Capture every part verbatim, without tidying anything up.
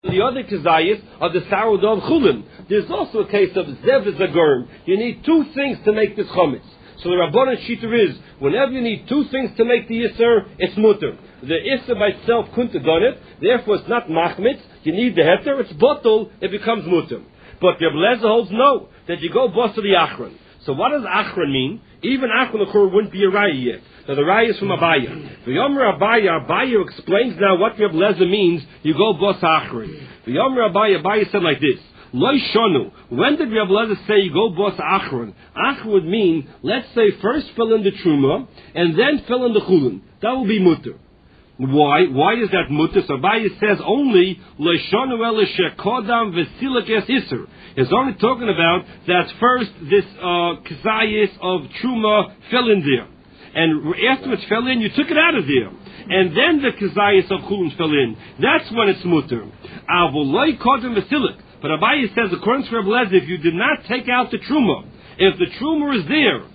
The other kazayis are the sourdough of chulin. There's also a case of zev is a germ. You need two things to make this chametz. So the Rabbanan Shita is, whenever you need two things to make the Isser, it's mutter. The Isser by itself couldn't have done it, therefore it's not machmitz. You need the heter, it's bottle, it becomes mutter. But the Rebbe Lezer holds no, that you go boss to the achron. So what does achron mean? Even achron occur wouldn't be a raya yet. Now the raya is from Abaya. The Yomer Abaya, Abaya explains now what Rebbe Lezer means, you go boss achron. The Yomer Abaya, Abaya said like this. Loi shonu. When did Rebbe Lezer say you go boss achron? Achron would mean, let's say first fill in the truma, and then fill in the chulin. That will be mutter. Why? Why is that mutter? So Abaya says only, Loi shonu ele shekodam v'silik es iser. It's only talking about that first this uh, kazayis of truma fell in there. And after it fell in, you took it out of there. And then the kazayis of chulin fell in. That's when it's mutter. Avol loi kodam v'silik. But Abaye says, according to Rebbe Lezer, if you did not take out the truma, if the truma is there,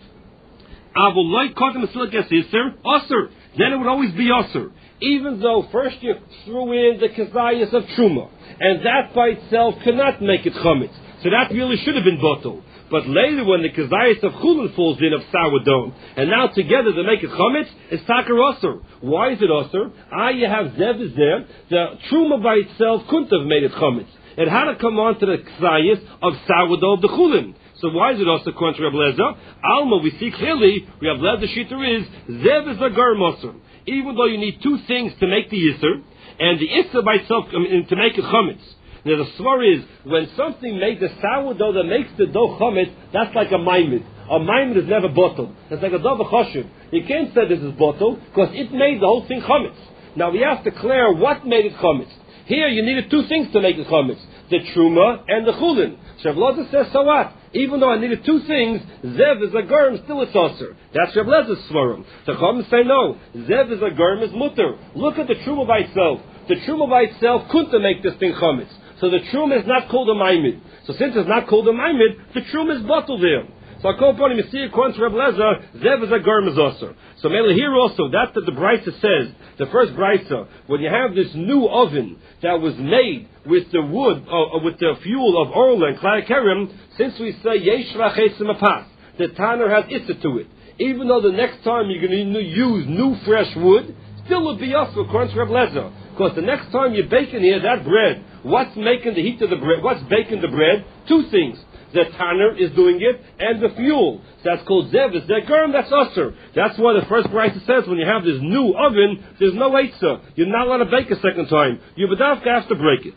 then it would always be osir. Even though first you threw in the kazayas of truma, and that by itself cannot make it chametz. So that really should have been bottled. But later when the kazayas of chulin falls in of sourdough, and now together they make it chametz, it's takar osir. Why is it osir? Ah, you have zev is there. The truma by itself couldn't have made it chametz. It had to come on to the kazayas of sourdough of the chulin. So why is it also according to Rebbe Lezer? Alma, we see clearly, Rebbe Lezer shita is, zev is a germ osir. Even though you need two things to make the isser, and the isser by itself, I mean, to make it chametz. Now the svar is, when something makes the sourdough that makes the dough chametz, that's like a maimid. A maimid is never bottled. It's like a dough choshev. You can't say this is bottled, because it made the whole thing chametz. Now we have to declare what made it chametz. Here you needed two things to make the chametz, the truma and the chulin. Rebbe Lezer says, so what? Even though I needed two things, zev is a germ, still it's osir. That's Rebbe Lezer's svarim. The Chachamim say no, zev is a germ is mutter. Look at the truma by itself. The truma by itself couldn't make this thing chametz. So the truma is not called a maimid. So since it's not called a maimid, the truma is bottled there. So I call upon him, you see, according to Rebbe Lezer, zev is a germ is osir. So mainly here also, that's that the Brisa says, the first Brisa, when you have this new oven that was made with the wood, uh, with the fuel of orla and klarakerim, since we say yesh rachesim apas, the tanner has issa to it. Even though the next time you're going to use new fresh wood, still would be also according to Rebbe Lezer. Because the next time you're baking here that bread, what's making the heat of the bread? What's baking the bread? Two things. The tanner is doing it, and the fuel. So that's called zev. It's the germ, that's usher. That's why the first Brisa says when you have this new oven, there's no eitzah. You're not allowed to bake a second time. You bedavka have to break it.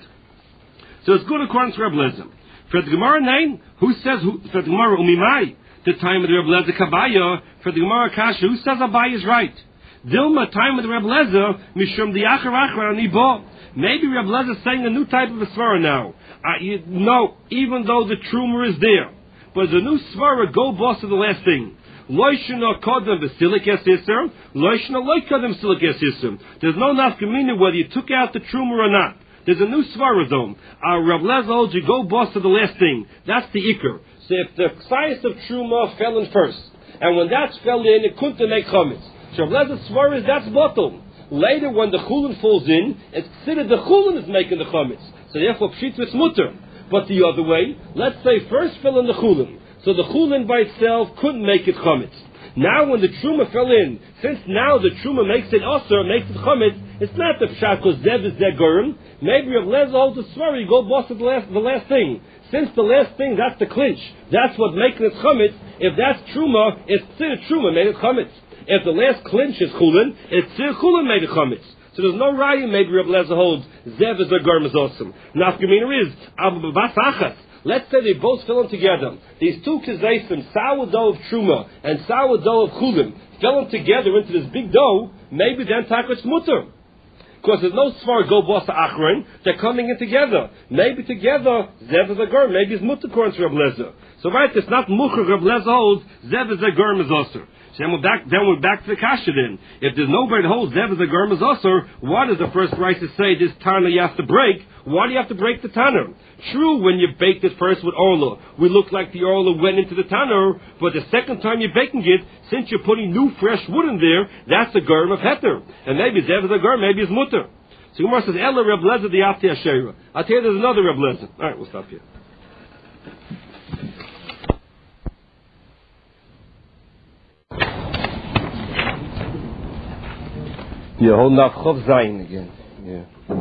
So it's good according to Rebbe Lezer. For the Gemara nine, who says, who, for the Gemara umimai, the time of the Rebbe Lezer kabaya, for the Gemara kasha, who says Abai is right? Dilma, time of the Rebbe Lezer, mishum the achar achar anibo. Maybe Rebbe Lezer is saying a new type of a svara now. Uh, you know, even though the truma is there, but the new svara go boss to the last thing. Loishna kodem v'silik es isser, loishna loy kodem silik es isser. There's no nafkamina whether you took out the truma or not. There's a new svara though. Our Rebbe Lezer holds you go boss to the last thing. That's the ikr. So if the size of truma fell in first, and when that fell in, it couldn't make chametz. So Rebbe Lezer's svara is that's bottom. Later, when the chulin falls in, it's considered the chulin is making the chametz. So therefore, pshit is mutter. But the other way, let's say first fill in the chulin. So the chulin by itself couldn't make it chametz. Now when the truma fell in, since now the truma makes it osir, makes it chametz, it's not the pshat because zev is zegurim. Maybe Rebbe Lezer holds the svara, you go boss at the last, the last thing. Since the last thing, that's the clinch. That's what making it chametz. If that's truma, it's tzir truma made it chametz. If the last clinch is chulin, it's tzir chulin made it chametz. So there's no raya. Maybe Rebbe Lezer holds zev is a germ is awesome. Nafkamina is abu b'bas. Let's say they both fell in together. These two kazaysim, sourdough of truma and sourdough of chulin, fell in together into this big dough. Maybe then takos mutter. Because there's no svar go boss achron. They're coming in together. Maybe together zev is a germ. Maybe it's mutter according to Rebbe Lezer. So right, it's not mucher. Rebbe Lezer holds zev is a germ is awesome. Then we're back. Then we're back to the kasha. Then, if there's nobody that holds zev as a germ is usher, why does the first Brisa say this tanner you have to break? Why do you have to break the tanner? True, when you bake this first with orla, we look like the orla went into the tanner. But the second time you're baking it, since you're putting new fresh wood in there, that's the germ of heter. And maybe zev is a germ, maybe it's mutter. So Gemara says, Ella Reb Lezer the Ati Asherah. I'll tell you there's another Reb Lezer. All right, we'll stop here. Yeah, hold Nav Chov Zayin again. Yeah.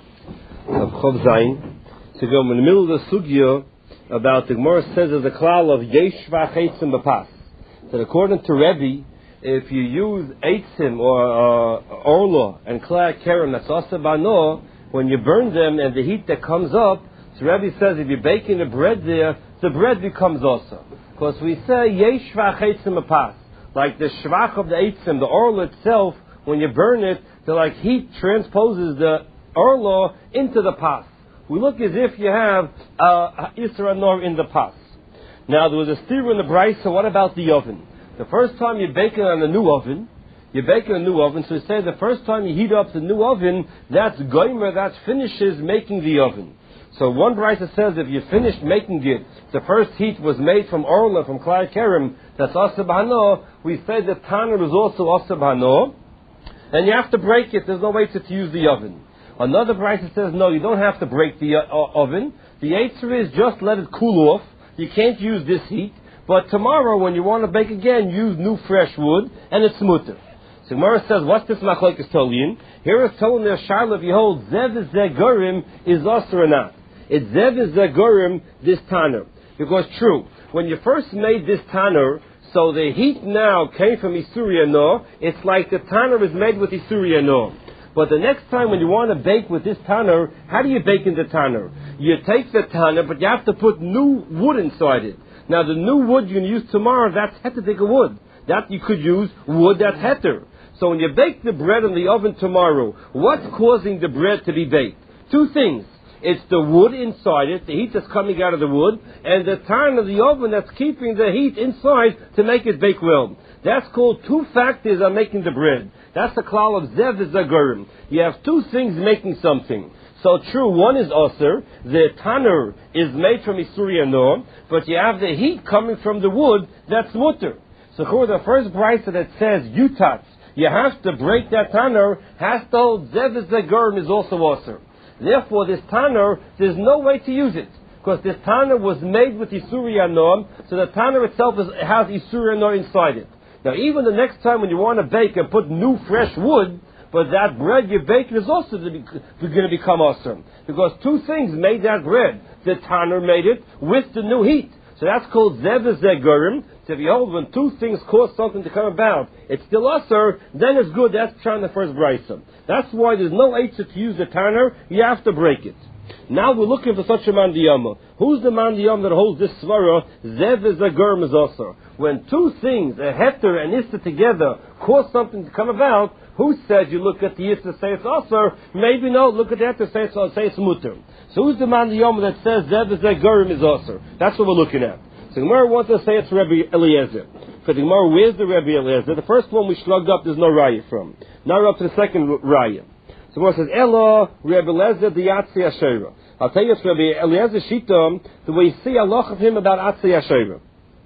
Nav Chov Zayin. So go in the middle of the sugya about the Gemara says there's a klal of Yesh V'Cheitzim B'Pas. That according to Rebbe, if you use Eitzim or uh, Orla and Klai Kerem, that's also Bano, when you burn them and the heat that comes up, so Rebbe says if you're baking the bread there, the bread becomes also. Because we say Yesh V'Cheitzim B'Pas. Like the Shvach of the Eitzim, the Orla itself, when you burn it, the like heat transposes the Orla into the Pas. We look as if you have uh, Isra Nor in the Pas. Now there was a steer in the Bryce, so what about the oven? The first time you bake it on a new oven, you bake it on a new oven, so we say the first time you heat up the new oven, that's goimer, that finishes making the oven. So one Bryce says if you finished making it, the first heat was made from Orla, from Klai Kerem, that's Asab Hano, we say the Tanner is also Asab Hano, and you have to break it, there's no way to, to use the oven. Another Bryce says no, you don't have to break the uh, oven, the answer is just let it cool off, you can't use this heat, but tomorrow when you want to bake again, use new fresh wood, and it's smoother. So Gemara says, what's this machlokes tolin? Here is telling the Charlotte, if you hold zev is zegurim is usher or not. It's zev is zegurim, this tanner. Because true, when you first made this tanner, so the heat now came from Isuri no, it's like the tanner is made with Isuri no. But the next time when you want to bake with this tanner, how do you bake in the tanner? You take the tanner, but you have to put new wood inside it. Now the new wood you're going to use tomorrow, that's heter wood. That you could use wood that's heter. So when you bake the bread in the oven tomorrow, what's causing the bread to be baked? Two things. It's the wood inside it, the heat that's coming out of the wood, and the time of the oven that's keeping the heat inside to make it bake well. That's called two factors on making the bread. That's the klal of zev zagurim. You have two things making something. So true, one is osir, the tanner is made from Isuri no, but you have the heat coming from the wood, that's mutter. So for the first brisa that says yutatz, you have to break that tanner, has to hold zev zagurim is also osir. Therefore, this tanner, there's no way to use it. Because this tanner was made with Isuri no, so the tanner itself is, has Isuri no inside it. Now, even the next time when you want to bake and put new fresh wood, but that bread you're baking is also going to become awesome. Because two things made that bread. The tanner made it with the new heat. So that's called zev zegurim. So behold, when two things cause something to come about, it's still usher, then it's good. That's trying the first brisa. That's why there's no eitzah to use the tanner. You have to break it. Now we're looking for such a mandiyama. Who's the mandiyam that holds this svara? Zev zegurim is usher. When two things, a heter and issa together, cause something to come about, who said you look at the issa say it's usher? Maybe no, look at the heter say it's, say it's mutter. So who's the mandiyam that says zev zegurim is usher? That's what we're looking at. So Gemara wants to say it's Rabbi Eliezer. Because Gemara, where's the Rabbi Eliezer? The first one we slugged up, there's no raya from. Now we're up to the second raya. So Gemara says, Elo, Rabbi Eliezer, the Atzi Asherah. I'll tell you it's Rabbi Eliezer Shita, the way you see a loch of him about Atzi Asherah.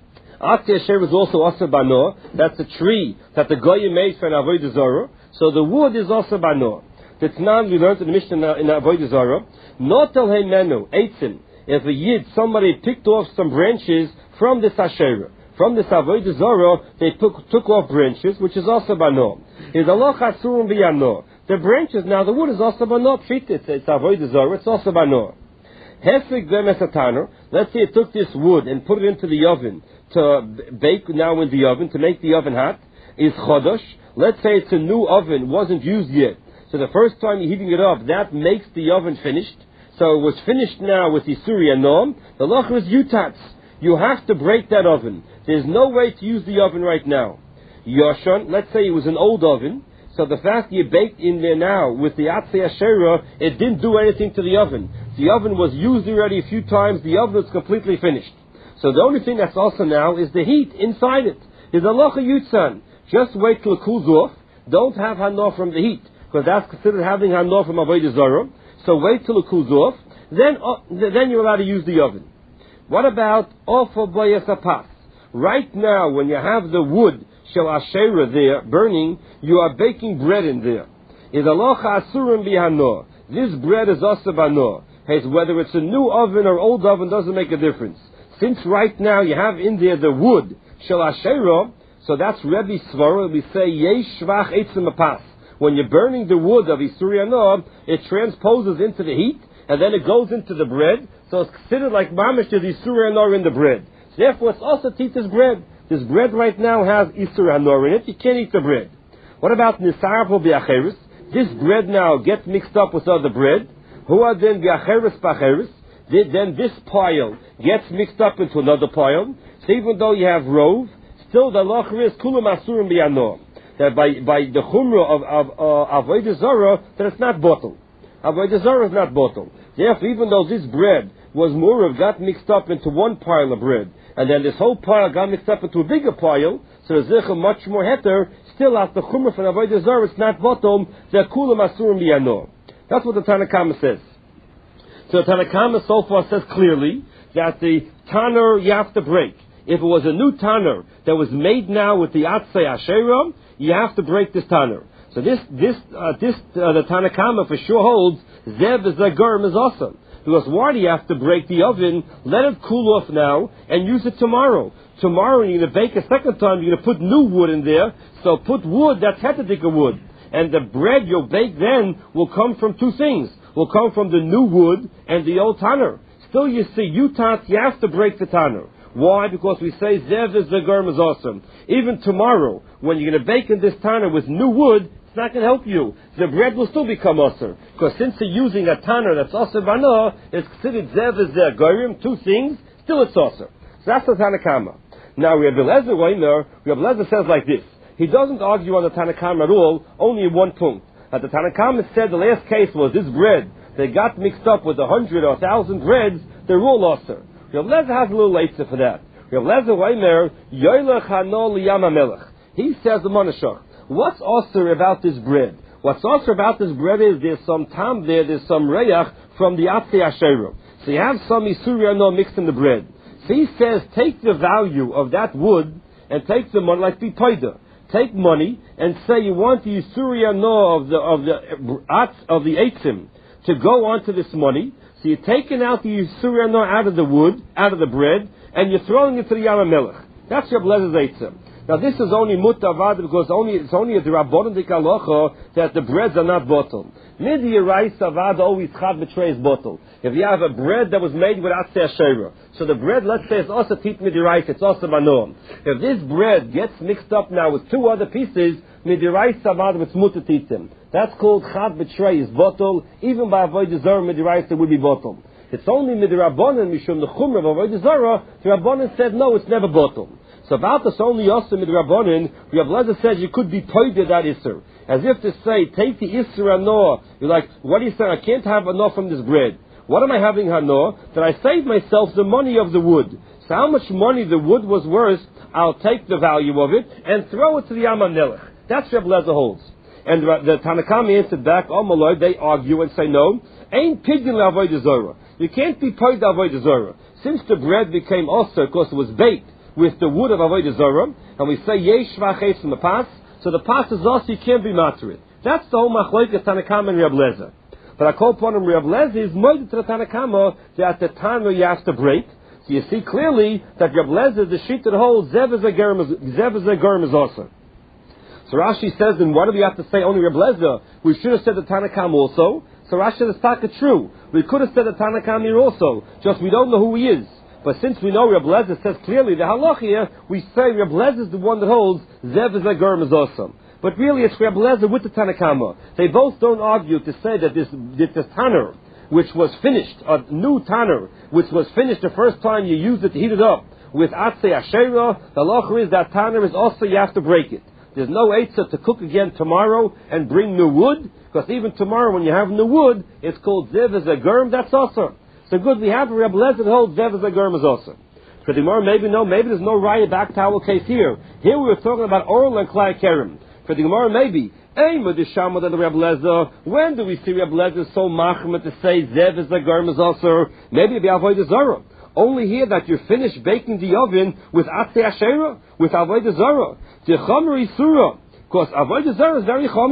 Atzi Asherah is also Asa Bano. That's a tree that the Goya made for an Avodah Zarah. So the wood is Asa Bano. The Tanan we learned in the Mishnah in Avodah Zarah. Not tell him menu, Eitzim. If a yid, somebody picked off some branches from this Asherah, from this Avodah Zarah, they took, took off branches, which is also Bano. Is Allah Chasurum B'Yano. The branches, now the wood is also Bano, treat it, it's Avodah Zarah, it's also Bano. Hefik Bem Esataner, let's say it took this wood and put it into the oven to bake now in the oven, to make the oven hot, is Chodosh. Let's say it's a new oven, wasn't used yet. So the first time you're heating it up, that makes the oven finished. So it was finished now with Isuri Anom. The loch is yutatz. You have to break that oven. There's no way to use the oven right now. Yoshon, let's say it was an old oven. So the fact you baked in there now with the Atzi Asherah, it didn't do anything to the oven. The oven was used already a few times. The oven is completely finished. So the only thing that's also now is the heat inside it. Is a loch yutzan. Just wait till it cools off. Don't have hanor from the heat, because that's considered having hanor from Avodah Zarah. So wait till it cools off, then uh, then you're allowed to use the oven. What about offer boyasapas? Right now, when you have the wood shel asherah there burning, you are baking bread in there. Is alocha asurim bihanor. this bread is also bano. Hey, whether it's a new oven or old oven doesn't make a difference. Since right now you have in there the wood, shel ashera, so that's Rebbe Svara. We say yesh shvach eitzim apas. When you're burning the wood of Isuri Anor, it transposes into the heat, and then it goes into the bread, so it's considered like mamish to the Isuri Anor in the bread. So therefore, it's also Tita's bread. This bread right now has Isuri Anor in it. You can't eat the bread. What about Nisarpo Biacheris? This bread now gets mixed up with other bread. Hua then Biacheris Pacheris. Then this pile gets mixed up into another pile. So even though you have rove, still the locher is Kulam Asurim Bianor. That by, by the chumrah of, of uh, Avodah Zarah, that it's not bottled. Avodah Zarah is not bottled. Therefore, even though this bread was more of got mixed up into one pile of bread, and then this whole pile got mixed up into a bigger pile, so there's much more heter, still after chumrah from Avodah Zarah, it's not bottled, the kulam asurim biyanor. That's what the Tanakama says. So the Tanakama so far says clearly that the tanner you have to break. If it was a new tanner that was made now with the Atzei Asherah, you have to break this tanner. So this, this, uh, this, uh, the Tanakama for sure holds, Zev is a germ is awesome. Because why do you have to break the oven, let it cool off now, and use it tomorrow? Tomorrow you're going to bake a second time, you're going to put new wood in there, so put wood that's hetedika wood. And the bread you'll bake then will come from two things. Will come from the new wood and the old tanner. Still you see, you tat, you have to break the tanner. Why? Because we say Zev is the germ is awesome. Even tomorrow, when you're going to bake in this tanner with new wood, it's not going to help you. The bread will still become usher. Because since you're using a tanner that's usher bana, it's considered Zev is the germ, two things, still it's usher. So that's the Tanakama. Now, Rabbi Lezer Weimer, Rabbi Lezer says like this. He doesn't argue on the Tanakama at all, only in one point. At the Tanakama said the last case was this bread. They got mixed up with a hundred or a thousand breads, they're all usher. Rav Lezer has a little later for that. Rav Lezer Weimer, Yoylech Hano Liyam HaMelech. He says the Monashach, what's also about this bread? What's also about this bread is there's some tam there, there's some reyach from the Atzei Asherah. So you have some Isuri Ano mixed in the bread. So he says, take the value of that wood and take the money, like Bipoida. Take money and say you want the Isuri Ano of the, of the, of the Eitzim to go onto this money. So you're taking out the Yisuri Ano out of the wood, out of the bread, and you're throwing it to the Yam HaMelech. That's your Blezes Eitzim. Now this is only mutavad because only it's only a derabbanan dikalocha that the breads are not bottled. Midi rice avad always chad betrays bottle. If you have a bread that was made with atzei asherah, so the bread, let's say, it's also tit midi rice, it's also manom. If this bread gets mixed up now with two other pieces, midi rice avad with mutatitim. That's called chad betrays bottle. Even by avodah zarah midi rice it would be bottled. It's only midi rabbanan mishum the chumra of avodah zarah. The rabbanan said no, it's never bottled. So about this only Yosem mit Rabbanin, Rav Lezer says you could be poided that Isser. As if to say, take the Isser Hanoah. You're like, what are you saying? I can't have enough from this bread. What am I having Hanoah? That I save myself the money of the wood. So how much money the wood was worth, I'll take the value of it and throw it to the Yam HaMelech. That's Rav Lezer holds. And the Tanakam answered back, oh my Lord, they argue and say no. Ain't pidyon l'avodah zarah. You can't be poided avodah zarah. Since the bread became also because it was baked with the wood of avodah zarah, and we say yesh v'aches in the pas, so the pas is also you can't be matrid. That's the whole machlokes Tanakama and Reb Lezer. But I call upon him Reb Lezer is more to the Tanakama that at the time where you have to break. So you see clearly that Reb Lezer the sheet that holds zev is a germ zev is a germ is also. So Rashi says, then why do we have to say only Reb Lezer? We should have said the Tanakama also. So Rashi is taka true. We could have said the Tanakama here also. Just we don't know who he is. But since we know Reb Lezer says clearly the halach here, we say Reb Lezer is the one that holds Zev is a germ is awesome. But really it's Reb Lezer with the Tanakama. They both don't argue to say that this, that this tanner, which was finished, a new tanner, which was finished the first time you used it to heat it up with Atzei Asherah, the halach is that tanner is also you have to break it. There's no eitzah to cook again tomorrow and bring new wood, because even tomorrow when you have new wood, it's called Zev is a germ, that's awesome. So good, we have a Reb Lezer that holds Zev as a germ is also. For the Gemara, maybe no, maybe there's no raya back towel case here. Here we were talking about oral and klai kerem. For the Gemara, maybe. Ein with the Shama that the Reb Lezer. When do we see Reb Lezer so machmet to say Zev as a germ is also? Maybe it'll be avodah zarah. Only here that you're finished baking the oven with atzei asherah, with avodah zarah. The chomer isura, because avodah zarah is very chomer.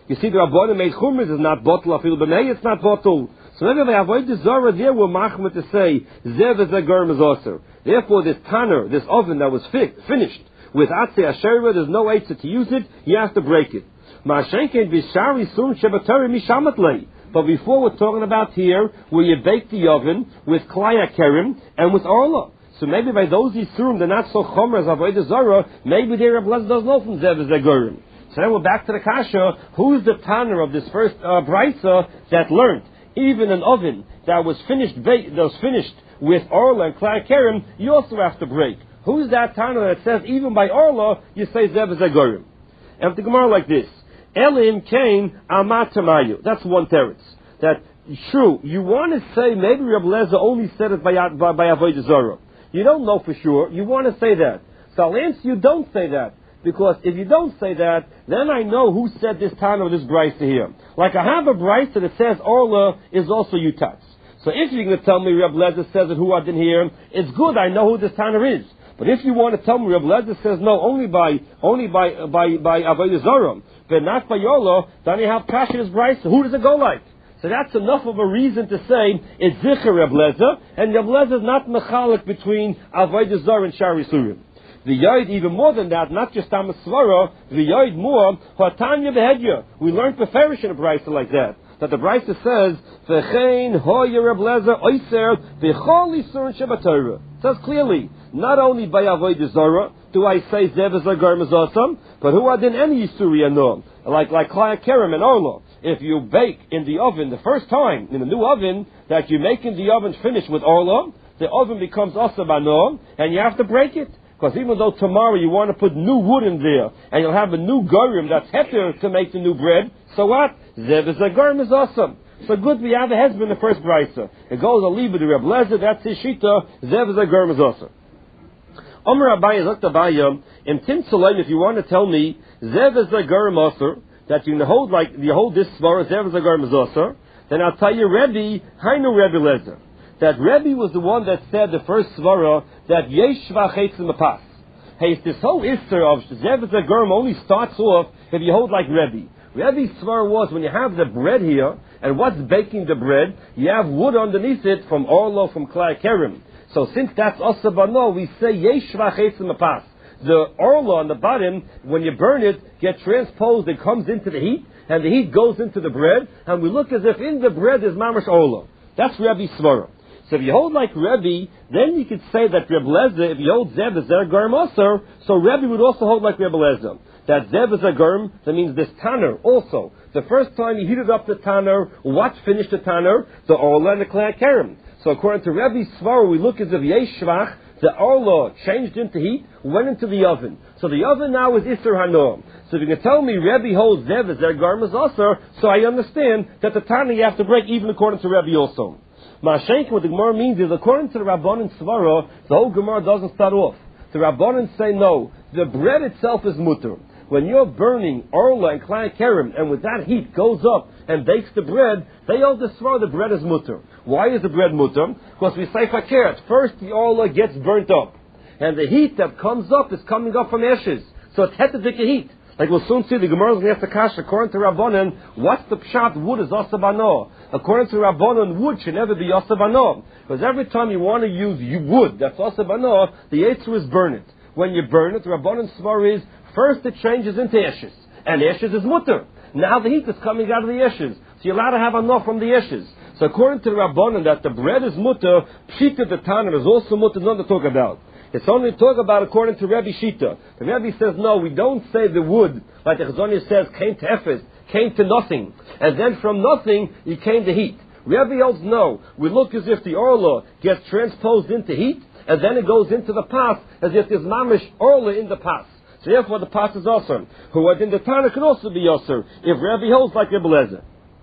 You see, the Rabbanim made chumras is not bottle, afil b'mei, it's not bottle. So maybe they avoid the zara there, we're machmir to say, zev is a germ is also. Therefore, this tanner, this oven that was fi- finished with atzei asherah, there's no eitzah to use it, you have to break it. Ma'ashenken b'shari sun shebatari mishamat lei. But before we're talking about here, where you bake the oven with klaya kerim and with orla. So maybe by those yisurim, they're not so chomer as avodah zara. Maybe their Rebbe does know from zev zegurim. So then we're back to the kasha. Who's the tanner of this first uh, brisa that learned even an oven that was finished ba- that was finished with orla and klaya kerim? You also have to break. Who's that tanner that says even by orla you say zev zegurim? And the Gemara like this. Elim came amatamayu. That's one teretz. That true. You want to say maybe Reb Lezer only said it by by, by avodah zarah. You don't know for sure. You want to say that. So I'll answer you. Don't say that, because if you don't say that, then I know who said this Tana or this brisa here. Like I have a brisa that says Orla is also Yutatz. So if you're going to tell me Reb Lezer says it, who I didn't hear, it's good. I know who this Tana is. But if you want to tell me Reb Lezer says no, only by only by by by avodah zarah, but not by Orla, then you have Kasha's brisa. Who does it go like? So that's enough of a reason to say it's Zichar Reb Lezer, and Reb Lezer is not mechalik between avodah zarah and shari surim. The Yoid, even more than that, not just Tamas Svara, the Yoid more, Hatanya Behedya. We learned Beferish in a brisa like that. That the brisa says, V'chein hoya Reb Lezer oiser v'chol isur shebatorah. It says clearly, not only by avodah zarah do I say zev zagar mezasam, but who are then any isuri anom, like like klaya kerem and orlo. If you bake in the oven the first time in the new oven that you make in the oven finished with orlo, the oven becomes asab anom, and you have to break it. Because even though tomorrow you want to put new wood in there, and you'll have a new gorim that's heter to make the new bread, so what? Zev is a gorim is awesome. So good, we have a husband in the first brisa. It goes a liba to Reb Lezer, that's his shita, Zev is a gorim is awesome. Omer Abaye Zok Abaye, in Tim Tzalaim, if you want to tell me, Zev is a gorim awesome, that you hold like, you hold this svara, Zev is a gorim is awesome, then I'll tell you Rebbe, Hainu Rebbe Lezer. That Rebbe was the one that said the first svara that yesh v'achetz mapas. Hey, this whole ister of zev zagerm only starts off if you hold like Rebbe. Rebbe's svara was when you have the bread here, and what's baking the bread? You have wood underneath it from orlo, from klai kerim. So since that's asabano, we say yesh v'achetz mapas. The orlo on the bottom, when you burn it, gets transposed. It comes into the heat, and the heat goes into the bread, and we look as if in the bread is mamash orlo. That's Rebbe's svara. So if you hold like Rebbe, then you could say that Reb Lezer, if you hold Zev is a germ also, so Rebbe would also hold like Reb Lezer. That Zev is a germ, that means this tanner also. The first time you heated up the tanner, what finished the tanner? The orla and the klei kerem. So according to Rebbe's svara, we look as if yesh shvach, the orla changed into heat, went into the oven. So the oven now is Isser Hanom. So if you can tell me Rebbe holds Zev is a germ also, so I understand that the tanner you have to break even according to Rebbe also. Ma'ashenk, what the Gemara means is, according to the Rabbanan Svara, the whole Gemara doesn't start off. The Rabbanan say no, the bread itself is mutter. When you're burning orla and klei kerem, and with that heat goes up and bakes the bread, they all the Svara, the bread is mutter. Why is the bread mutter? Because we say fakir, first the orla gets burnt up, and the heat that comes up is coming up from ashes. So it's hetadik heat. Like we'll soon see, the Gemara is going to ask the kasha, according to Rabbanan, what's the pshat? Wood is asabano. According to Rabbanan, wood should never be asabano. Because every time you want to use wood that's asabano, the yetzer is burn it. When you burn it, the Rabbanan svar is, first it changes into ashes. And ashes is mutter. Now the heat is coming out of the ashes. So you're allowed to have enough from the ashes. So according to the Rabbanan, that the bread is mutter, pshita the tanner is also mutter, not to talk about. It's only talk about according to Rebbe Shita. The Rebbe says, no, we don't say the wood, like the Chazonia says, came to Ephes, came to nothing. And then from nothing, it came to heat. Rebbe holds, no, we look as if the orla gets transposed into heat, and then it goes into the pas, as if there's mamish orla in the pas. So therefore the pas is awesome. Who was in the Tana could also be awesome, if Rebbe holds like Rebbe Lezer.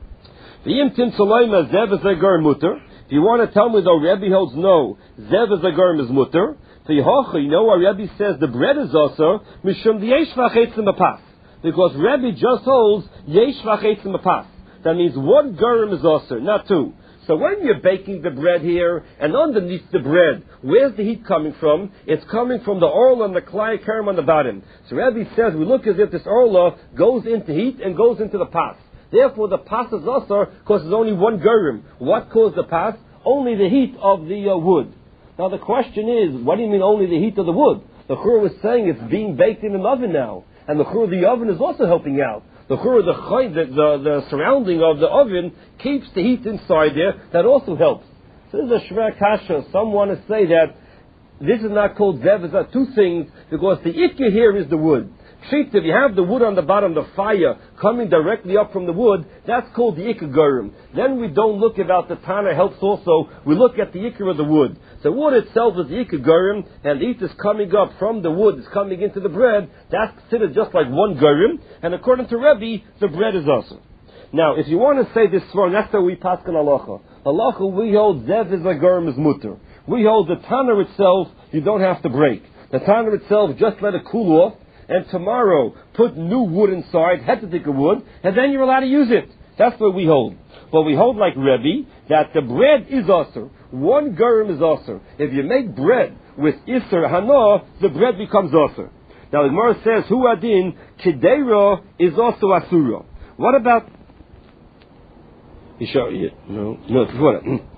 The Yimtim Saloima Zev is a ger mutter. If you want to tell me though Rebbe holds no, Zev is a germ is mutter. So you know why Rebbe says the bread is also mishum the yesh v'achetz mapas, because Rebbe just holds yesh v'achetz mapas. That means one germ is also, not two. So when you're baking the bread here, and underneath the bread, where's the heat coming from? It's coming from the orla and the klai kerem on the bottom. So Rabbi says, we look as if this orla goes into heat and goes into the pas. Therefore, the pas is also, because there's only one gerim. What caused the pas? Only the heat of the uh, wood. Now the question is, what do you mean only the heat of the wood? The Chur was saying it's being baked in an oven now. And the Chur, the oven is also helping out. The Chur, the, the, the, the surrounding of the oven keeps the heat inside there. That also helps. So this is a Shver Kasha. Some want to say that this is not called Zev. It's not two things, because the Ikka here is the wood. Shit, if you have the wood on the bottom, the fire coming directly up from the wood, that's called the Ikka Gurim. Then we don't look about the Tana helps also. We look at the Ikka of the wood. The wood itself is the Ikka Gurim, and the heat is coming up from the wood, is coming into the bread. That's considered just like one Gurim. And according to Rebbe, the bread is also. Now, if you want to say this wrong, that's how we pass on halacha. Halacha, we hold Zev is a Gurim is mutter. We hold the Tana itself, you don't have to break. The Tana itself, just let it cool off. And tomorrow, put new wood inside, hetatika wood, and then you're allowed to use it. That's what we hold. But we hold like Rebbe, that the bread is aser. One gerim is aser. If you make bread with iser hana, the bread becomes aser. Now the Gemara says, Hu adin, kedera is also asura. What about... You show it? No, no, what?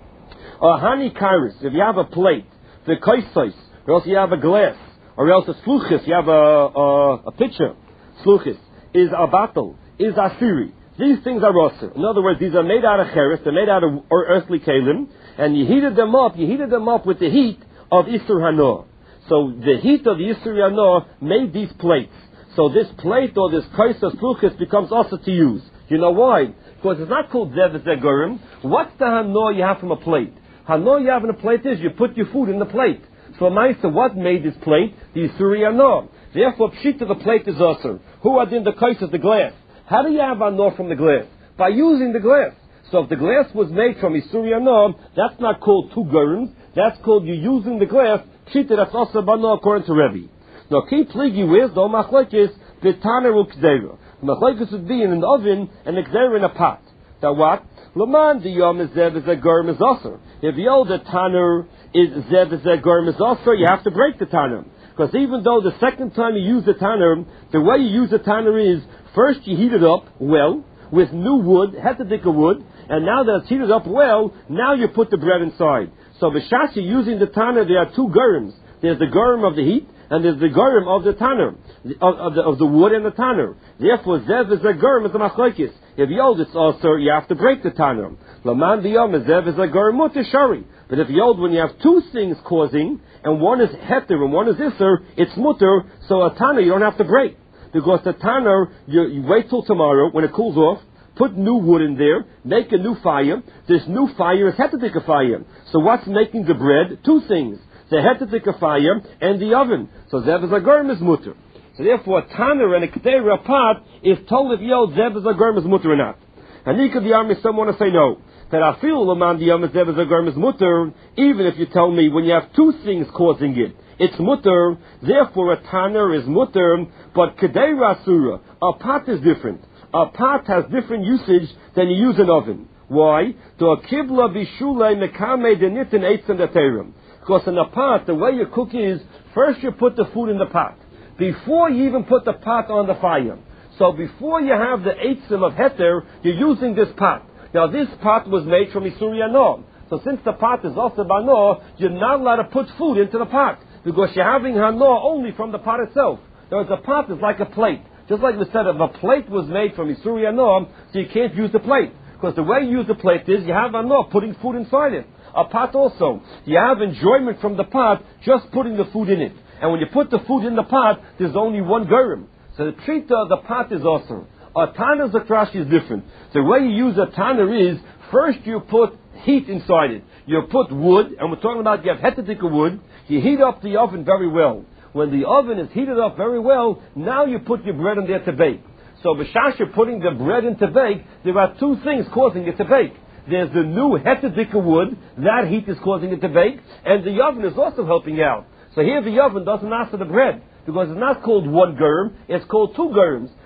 A honey kairis, if you have a plate, the kaisais, or else you have a glass, or else a sluchis, you have a, a, a pitcher, sluchis, is a battle, is asiri. These things are roser. In other words, these are made out of cheres, they're made out of or earthly kalim, and you heated them up, you heated them up with the heat of Isur Hana. So the heat of the Isur Hana made these plates. So this plate or this kaisa sluchis becomes also to use. You know why? Because it's not called Zev Zegurim. What's the Hana you have from a plate? Hana you have in a plate is you put your food in the plate. So Maisa, what made this plate? The Isuri Anor. Therefore, Pshita, the plate is Asur. Who are in the kaisas, the glass? How do you have Anor from the glass? By using the glass. So if the glass was made from Isuri Anor, that's not called two gurums. That's called you using the glass. Pshita, that's also Anor according to Rebbe. Now, keep pligi with, though Machlekes, Betaner Ukzera. Machlekes would be in an oven and Ukzera in a pot. Now what? Laman the Yom is Zev is a Gurim is Asur. If you hold the Tanner is Zev is a Gurim is Asur, you have to break the Tanner. Because even though the second time you use the Tanner, the way you use the Tanner is, first you heat it up well, with new wood, hetatika wood, and now that it's heated up well, now you put the bread inside. So b'shas you're using the Tanner, there are two Gurims. There's the Gurim of the heat, and there's the Gurim of the Tanner, of, of, the, of the wood and the Tanner. Therefore, Zev is a Gurim, is a Machlekes. If you hold it's also, you have to break the Tanner. Laman diyom is Zev is a Gurim mutter shari. But if you hold when you have two things causing, and one is heter and one is iser, it's mutter, so a Tanner you don't have to break. Because the Tanner, you, you wait till tomorrow, when it cools off, put new wood in there, make a new fire. This new fire is hetatika fire. So what's making the bread? Two things. The hetatika fire and the oven. So Zev is a Gurim is mutter. So therefore, a Tanner and a Ketera pot is told if you Zev is a Gurim is mutter or not. And Nika the army, some want to say no. That I feel Laman the Yom Zev is a Gurim is mutter, even if you tell me when you have two things causing it, it's mutter, therefore a Tanner is mutter, but Kedera Asura, a pot is different. A pot has different usage than you use an oven. Why? To a kibla bishule mekame denitin eitzim daterim. Because in a pot, the way you cook is, first you put the food in the pot, before you even put the pot on the fire. So before you have the eitzim of heter, you're using this pot. Now this pot was made from Isuri Anor. So since the pot is also banor, you're not allowed to put food into the pot, because you're having hanor only from the pot itself. Now the pot is like a plate. Just like we said, if a plate was made from Isuri Anor, so you can't use the plate. Because the way you use the plate is, you have anor putting food inside it. A pot also, you have enjoyment from the pot just putting the food in it. And when you put the food in the pot, there's only one gurim. So the treat of the pot is awesome. A tanner zakrashi is different. The way you use a tanner is, first you put heat inside it. You put wood, and we're talking about you have hetatika wood, you heat up the oven very well. When the oven is heated up very well, now you put your bread in there to bake. So b'shash you're putting the bread in to bake, there are two things causing it to bake. There's the new hetatika wood, that heat is causing it to bake, and the oven is also helping out. So here the oven doesn't answer the bread, because it's not called one germ, it's called two germs.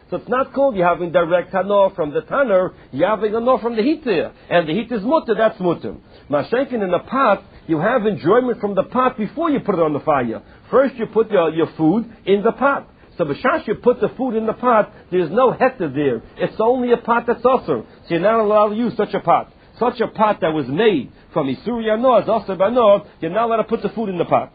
So it's not called you're having direct hanor from the tanner, you're having hanor from the heater. And the heat is mutter, that's mutter. Mashenkin in the pot, you have enjoyment from the pot before you put it on the fire. First you put your, your food in the pot. So b'shash you put the food in the pot, there's no heter there. It's only a pot that's also. So you're not allowed to use such a pot. Such a pot that was made from Isuri Yanor, as also Banor, you're not allowed to put the food in the pot.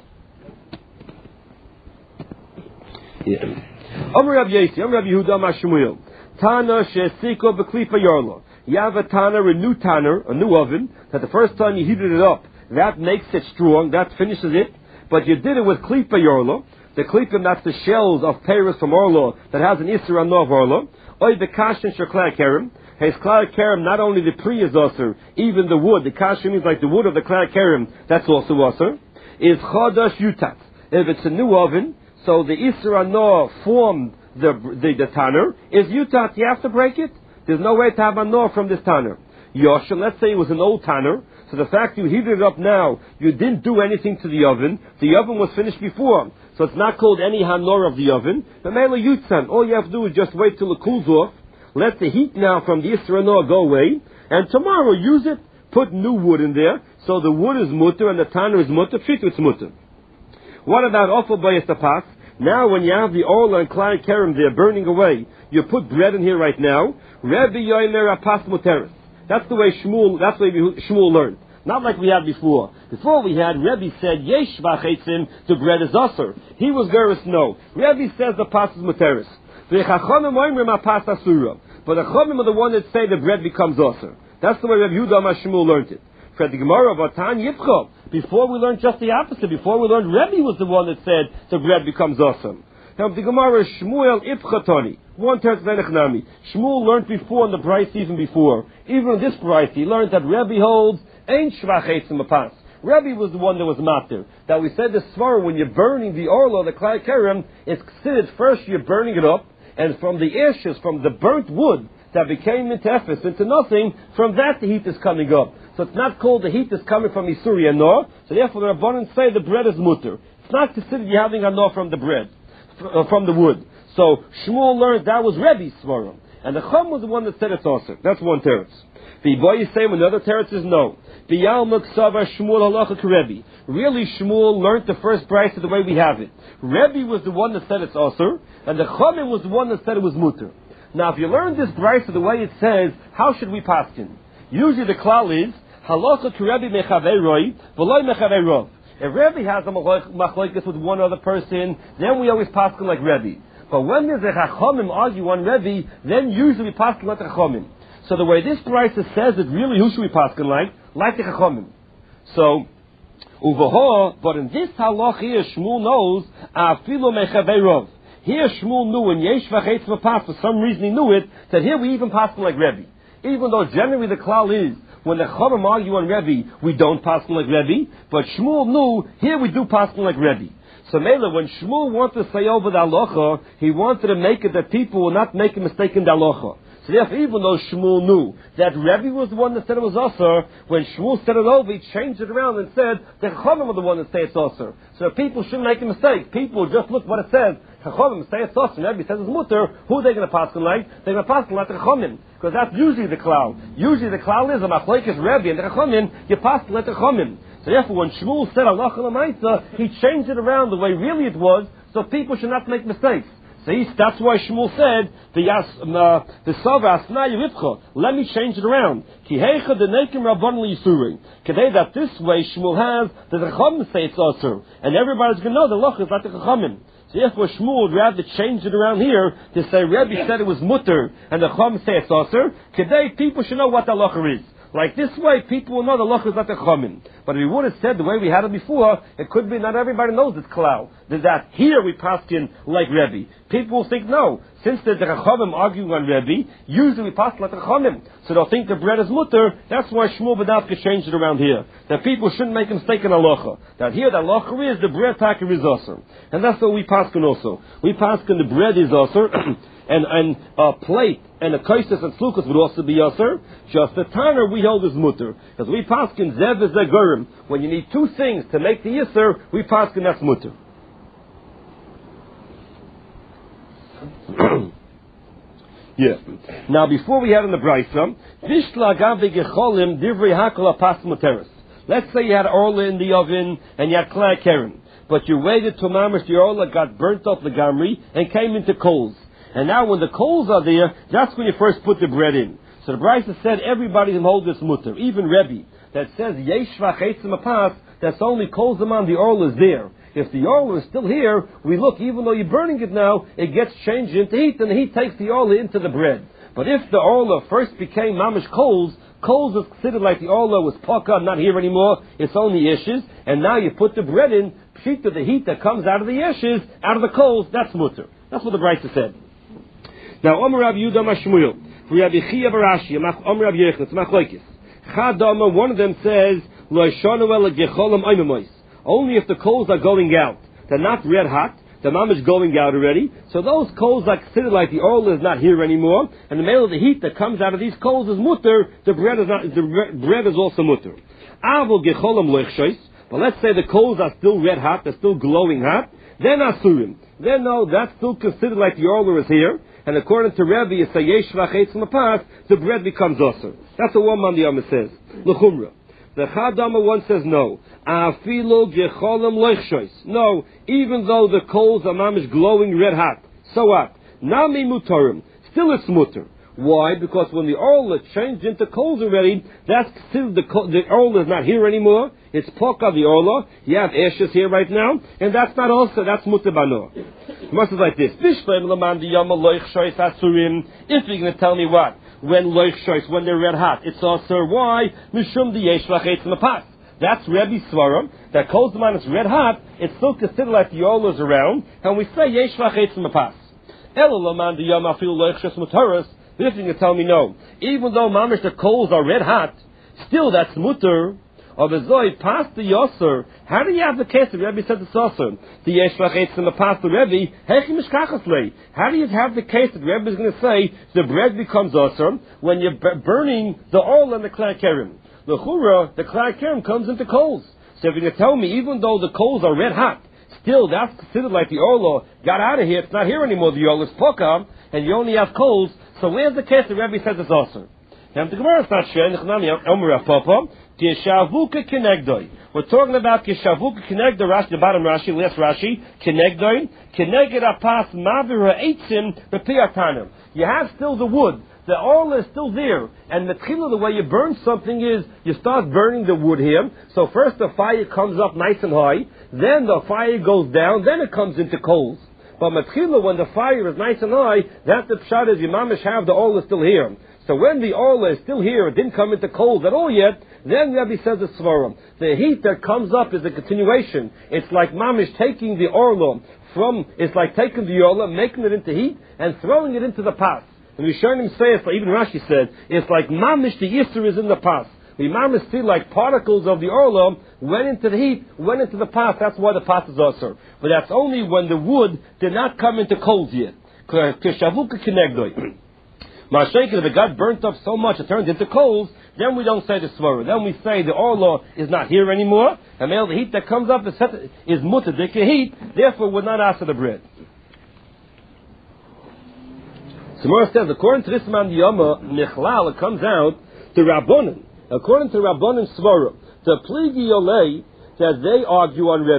Yeah. Omer Rav Yesi, Omer Rav Yehuda Mashmuel. Tana she'esiko b'klipa yorlo. You have a tanner, a new tanner, a new oven, that the first time you heated it up, that makes it strong, that finishes it, but you did it with klipa yorlo. The klipim, that's the shells of Paris from Orlo, that has an Isra Nov Orlo. Oy bekashin sheklai kerem. His klai kerem, not only the pri is osir, even the wood, the kashin means like the wood of the klai kerem, that's also osir, is chodash yutat. If it's a new oven, so the Isra Nov formed the, the, the tanner, is yutat, you have to break it. There's no way to have a nor from this tanner. Yoshin, let's say it was an old tanner, so the fact you heated it up now, you didn't do anything to the oven, the oven was finished before, so it's not called any hanor of the oven. The mele yutzan, all you have to do is just wait till it cools off, let the heat now from the Isra Nor go away, and tomorrow use it, put new wood in there, so the wood is mutter and the tanner is mutter, treat it's mutter. What about awful bayas tapas? Now when you have the Orla and Klai Kerem there burning away, you put bread in here right now, Rebbe Yoimer Apas Muteris. That's the way Shmuel, that's the way Shmuel learned. Not like we had before. Before we had, Rebbe said, Yesh v'cheitzim, the bread is usher. He was Geras, no. Rebbe says the pas is muteris. The Chachamim oimrim apas asura. But the Chachamim are the one that say the bread becomes usher. That's the way Rebbe Yehuda Shmuel learned it. For the Gemara of Atan Yipcho, before we learned just the opposite. Before we learned, Rebbe was the one that said the bread becomes awesome. Now the Gemara is Shmuel Ipchatoni. One teretz Venechnami. Shmuel learned before in the Bryce, even before. Even in this Bryce, he learned that Rebbe holds Ein Shvacheitzim Apas. Rebbe was the one that was matir. That we said this far, when you're burning the orlo, the Klai Kerem, it's considered first you're burning it up, and from the ashes, from the burnt wood that became into Ephes, into nothing, from that the heat is coming up. So it's not called the heat is coming from Isuri Anor, so therefore the Rabbanan say the bread is mutter. It's not considered you having Anor from the bread, uh, from the wood. So Shmuel learned that was Rebbe's svarim, and the Chum was the one that said it's also. That's one teretz. The boy is saying another teretz is no. Shmuel halacha Rebbe. Really, Shmuel learned the first price of the way we have it. Rebbe was the one that said it's also, and the Chum was the one that said it was mutter. Now, if you learn this price of the way it says, how should we paskin? Usually the klal is halacha Rebbe mechaveiroi v'loy mechaveirov. If Rebbe has a machlokes with one other person, then we always paskin like Rebbe. But when there's a chachamim argue on Rebbe, then usually we paskin like the chachamim. So the way this price says it, really, who should we paskin like? Like the chachamim. So, uvaho, but in this halach here, Shmuel knows afilo mechaveirov. Here Shmuel knew in Yesh v'cheitz v'pas, for some reason he knew it, that here we even paskin like Rebbe. Even though generally the klal is, when the chachamim argue on Rebbe, we don't paskin like Rebbe, but Shmuel knew, here we do paskin like Rebbe. So Mela, when Shmuel wanted to say over the halacha, he wanted to make it that people will not make a mistake in the halacha. So therefore, even though Shmuel knew that Rebbe was the one that said it was Asr, when Shmuel said it over, he changed it around and said the Chachamim are the one that say it's Asr. So people shouldn't make a mistake. People just look what it says. Chachamim say it's Asr, and Rebbe says it's Mutter. Who are they going to pass like? They're going to pass like the Chachamim, because that's usually the klal. Usually the klal is a machlokes Rebbe and the Chachamim. You pass like the Chachamim. So therefore, when Shmuel said Allah L'Maisa, he changed it around the way really it was, so people should not make mistakes. So he, that's why Shmuel said, the yas, uh, the Sava Asna Yivitcha, let me change it around. Ki heicha denekim rabban liyisurim. Kedei that this way Shmuel has, that the Chachamim say it's Asur. And everybody's going to know the Loch is like the Chachamim. So therefore Shmuel would rather change it around here to say Rebbe said it was Mutter, and the Chachamim say it's Asur. Kedei people should know what the Loch is. Like this way, people will know the loch is not the chachamim. But if we would have said the way we had it before, it could be not everybody knows it's klal. That here we paskin like Rebbe. People will think no. Since the chachamim arguing on Rebbe, usually we paskin like the chachamim. So they'll think the bread is mutter. That's why Shmuel Badavka changed it around here. That people shouldn't make a mistake in halacha. That here the halacha is the bread taka is also, and that's what we paskin also. We paskin the bread is also. And, and a plate and a kaistas and slukas would also be yasser. Just the tanner we hold is mutter. Because we paskin zev is a gurim. When you need two things to make the yisser, we paskin that's mutter. Yeah. Now, before we had in the Brisa, Vishla Gavi Gecholim Divrei Hakol Apas Muteris. Let's say you had orla in the oven and you had klai keren, but you waited till mamish the orla got burnt off the gamri and came into coals. And now when the coals are there, that's when you first put the bread in. So the Brisa said everybody can hold this mutter, even Rebbe, that says yesh v'cheitzim apas, that's only coals on the orla is there. If the orla is still here, we look, even though you're burning it now, it gets changed into heat, and the heat takes the orla into the bread. But if the orla first became mamish coals, coals is considered like the orla was paka, not here anymore, it's only ishes, and now you put the bread in, pshita, the heat that comes out of the ishes, out of the coals, that's mutter. That's what the Brisa said. Now, Omer Rav Yehuda Mashmuel, Rabbi Chia Barashi, Omer Rav Yechon, Machloikis. Chadama, one of them says, Lo shanu el gecholam oimemois. Only if the coals are going out. They're not red hot. The mom is going out already. So those coals are considered like the oil is not here anymore. And the male of the heat that comes out of these coals is mutter. The bread is not, the bread is also mutter. Avol gecholam loichshois. But let's say the coals are still red hot. They're still glowing hot. Then asurim. Then no, that's still considered like the oil is here. And according to Rebbe, you say yesh v'cheitzim apas, the bread becomes osir. That's what one man the Yama says. L'chumra. The Chadama one says no. Afilo gecholam loichshois. No, even though the coals are mamish glowing red hot. So what? Nami mutarim. Still it's mutter. Why? Because when the oil changed into coals already, that's still the the oil is not here anymore. It's poka the oil. You have ashes here right now, and that's not also that's mutter bano. Must is like this. If you're going to tell me what? When loichshois, when they're red hot, it's also why mishum the yesh v'cheitzim apas. That's Rebbe Svarim. That coals the man is red hot. It's still considered like the oil is around, and we say yesh v'cheitzim apas. Elulaman the yom afil loichshois mutaris. This thing can tell me no. Even though mamish the coals are red hot, still that's mutter. Of the zoy past the yoser. How do you have the case that Rebbe said the yoser? The yesh v'cheitzim apas the Rebbe. Hechi mishkachas. How do you have the case that Rebbe is going to say the bread becomes osir when you're b- burning the oil and the klai keren? The chura, the klai keren comes into coals. So if you're going to tell me, even though the coals are red hot, still that's considered like the oil got out of here. It's not here anymore. The oil is poka, and you only have coals. So where's the case that Rebbe says it's osir? Now the Gemara is not sure. We're talking about Kishavuka Kenegdoi, Rashi, the bottom Rashi, last Rashi, Kenegdoi, Keneged Apas Mavira Eitzim Bepiatanim. You have still the wood, the oil is still there, and the tchila, the way you burn something is, you start burning the wood here, so first the fire comes up nice and high, then the fire goes down, then it comes into coals. But Matchila, when the fire is nice and high, that the pshat is, Yimamish have the oil is still here. So when the oil is still here, it didn't come into coals at all yet, then Rebbe says the svarim. The heat that comes up is a continuation. It's like mamish taking the oil from, it's like taking the oil, making it into heat, and throwing it into the pas. And Rishonim say, it's like, even Rashi said, it's like mamish, the yisr is in the pas. The mamish feel like particles of the oil went into the heat, went into the pas, that's why the pas is osir. But that's only when the wood did not come into coals yet. Kishavuka Kenegdoi. Mashaykin, if it got burnt up so much it turned into coals, then we don't say the svara. Then we say the oil is not here anymore, and the heat that comes up is, is mutadik heat, therefore we're not asked for the bread. Samara says, according to this man Yama, Michlal, it comes out, the Rabbonim, according to Rabbonim svara, the pligi olei, that they argue on Rebbe.